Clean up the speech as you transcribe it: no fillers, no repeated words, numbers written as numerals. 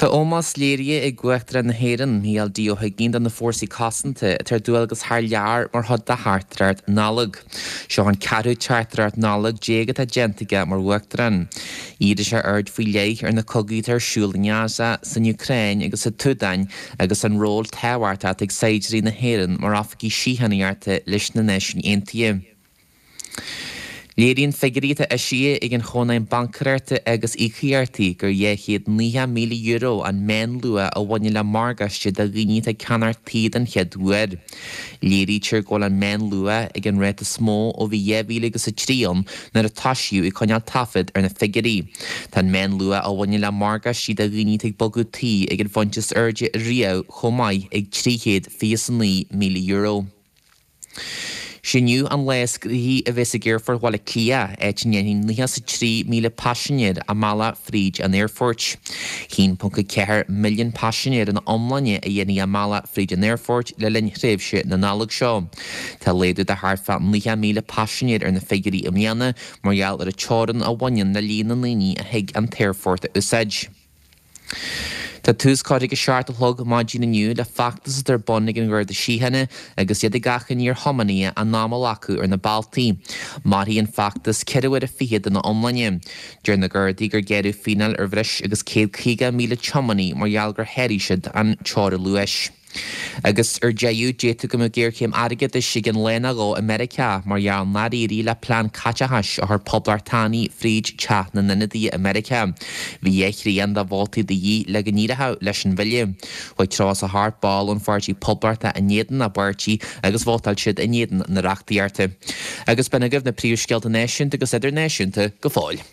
Tá ómas léirí ag gcuachtar na héireann míal dío haginn an na fórsaí cosanta tar dúilgus thar lear mar thud de hartrart nálag. Seo an carú chartrart nálag déagad a gentaige mar gcuachtaran. Iad sé ard faoi léich ar na cogaí tar siúlaneasa san Ukraine agus sa Tudain agus an ról táhairta ag saidirí na héireann mar afgaí síhannaíarta leis na nation Aontaithe. Léiríonn figuríte a siad ag an chónaim bancarirta agus ícíartaí gur dhéchéad €9,000,000 an men lua a bhaine le margaiste de ghuiníte canartíad an cheadúir. Léirítear ggóil an men lua ag an réita smó ó bhí 2003 nar a taisiú i coineal tafid ar na figurí. Tá men lua a bhaine le margaiste de ghuiníte ag bogutí ag an fontas urge riamh chomáid ag €309,000,000. Sinniu an leiscruthaí a bheits a ggéirfar bhile clia éitinnéhin 93,000 pasisinéir a mala fríd an airfort. 1.4 milliún pasisinéir an omlainne a dhéanaí a mala fríd an airfort le linn réimse na nálag seo. Tá léadú de tharfa 9,000 pasisinéir ar na figurí imíana margheall ar a teoran a bhain na lína líní a hiig an tairfort a úsáid. Tá túscáid seart a thug maidína nniu le factas ar bonnig an gcuir de síhanna agus iad gachan níor homaní an námal acu ar na Baltaí. Marí an factas ceadúir a fiad in na omlainne. Deir na gcuirdaí gur geadú fínal ar bhris agus 150,000 chomaní margheall gur heirísiid an teora luais. Agus déú déta go ggéirchéim aige is si an lena go America margheall naríí le plán catehais a th poblartáí fríd chat na nunadaí America. Bhí échríon de bháltaí de dhí le go níirithe leis an bhile. Chuid trás a thbáil an fartí poblbarta a néan na bartí agus bhótáil siad a néan na reachtaíarta. Agus bena gomh na príomhscealta náisiúnta agus idir náisiúnta go fáil.